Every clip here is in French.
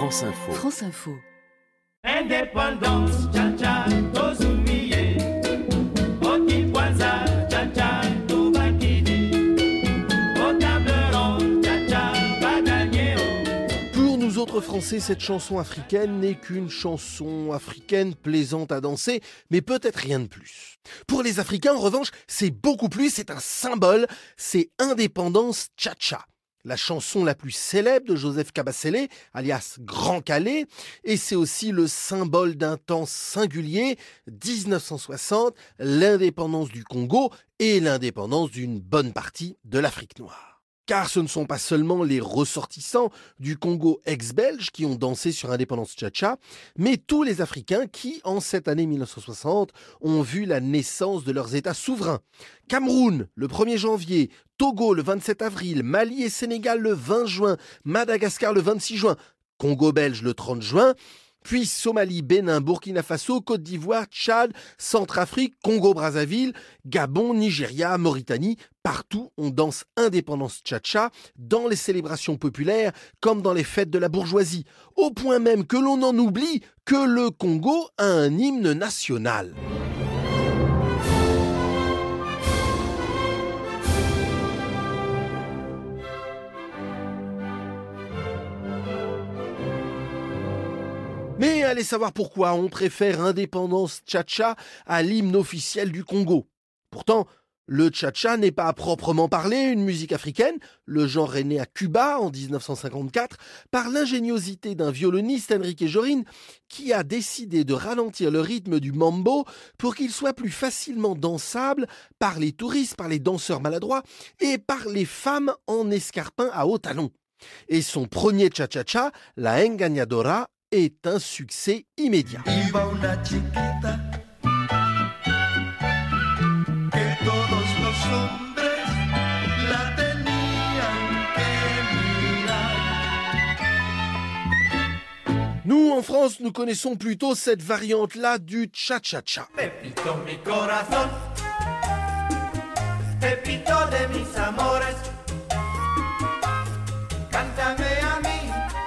France Info. France Info. Indépendance, cha-cha, tozumiye. Okipwaza, cha-cha, tobakidi. Au table ronde, cha-cha, bagagnéo. Pour nous autres Français, cette chanson africaine n'est qu'une chanson africaine plaisante à danser, mais peut-être rien de plus. Pour les Africains, en revanche, c'est beaucoup plus, c'est un symbole, c'est Indépendance Cha-Cha. La chanson la plus célèbre de Joseph Kabasele, alias Grand Calais, et c'est aussi le symbole d'un temps singulier, 1960, l'indépendance du Congo et l'indépendance d'une bonne partie de l'Afrique noire. Car ce ne sont pas seulement les ressortissants du Congo ex-belge qui ont dansé sur Indépendance Cha-Cha, mais tous les Africains qui, en cette année 1960, ont vu la naissance de leurs États souverains. Cameroun, le 1er janvier, Togo, le 27 avril, Mali et Sénégal, le 20 juin, Madagascar, le 26 juin, Congo belge, le 30 juin, puis Somalie, Bénin, Burkina Faso, Côte d'Ivoire, Tchad, Centrafrique, Congo-Brazzaville, Gabon, Nigeria, Mauritanie. Partout, on danse Indépendance Cha-Cha dans les célébrations populaires comme dans les fêtes de la bourgeoisie, au point même que l'on en oublie que le Congo a un hymne national. Mais allez savoir pourquoi on préfère Indépendance Cha-Cha à l'hymne officiel du Congo. Pourtant, le Cha-Cha n'est pas à proprement parler une musique africaine. Le genre est né à Cuba en 1954 par l'ingéniosité d'un violoniste, Enrique Jorrin, qui a décidé de ralentir le rythme du mambo pour qu'il soit plus facilement dansable par les touristes, par les danseurs maladroits et par les femmes en escarpins à hauts talons. Et son premier Cha-Cha-Cha, la Engañadora, est un succès immédiat. Nous, en France, nous connaissons plutôt cette variante-là du cha-cha-cha. Pepito mi corazón, Pepito de mis amores. Cántame a mí,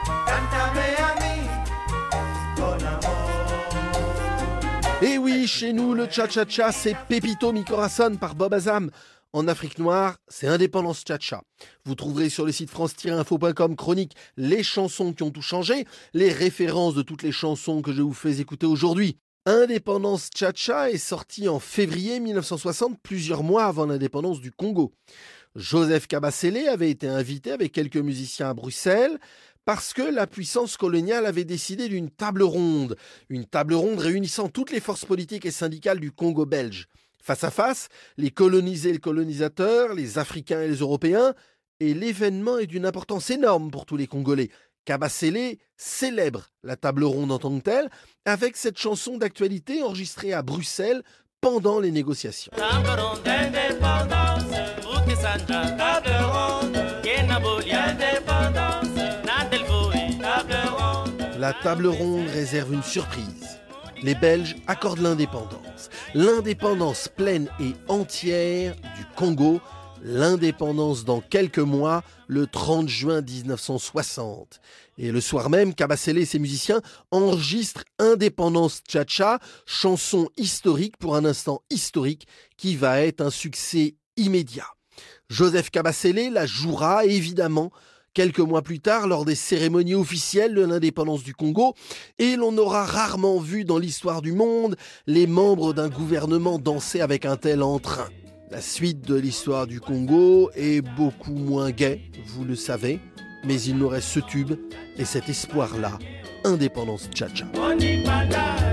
con amor. Et oui, chez nous, le cha-cha-cha, c'est Pepito mi corazón par Bob Azam. En Afrique noire, c'est Indépendance Cha-Cha. Vous trouverez sur le site france-info.com chronique les chansons qui ont tout changé, les références de toutes les chansons que je vous fais écouter aujourd'hui. Indépendance Cha-Cha est sorti en février 1960, plusieurs mois avant l'indépendance du Congo. Joseph Kabasele avait été invité avec quelques musiciens à Bruxelles parce que la puissance coloniale avait décidé d'une table ronde réunissant toutes les forces politiques et syndicales du Congo belge. Face à face, les colonisés et les colonisateurs, les Africains et les Européens, et l'événement est d'une importance énorme pour tous les Congolais. Kabasele célèbre la table ronde en tant que telle avec cette chanson d'actualité enregistrée à Bruxelles pendant les négociations. Table ronde, indépendance, Bukisanda, table ronde, Kenaboli, indépendance, Nadelvoï, table ronde. La table ronde réserve une surprise. Les Belges accordent l'indépendance pleine et entière du Congo, l'indépendance dans quelques mois, le 30 juin 1960. Et le soir même, Kabasele et ses musiciens enregistrent Indépendance Cha-Cha, chanson historique pour un instant historique qui va être un succès immédiat. Joseph Kabasele la jouera évidemment quelques mois plus tard, lors des cérémonies officielles de l'indépendance du Congo, et l'on aura rarement vu dans l'histoire du monde les membres d'un gouvernement danser avec un tel entrain. La suite de l'histoire du Congo est beaucoup moins gaie, vous le savez, mais il nous reste ce tube et cet espoir-là, Indépendance Cha-Cha.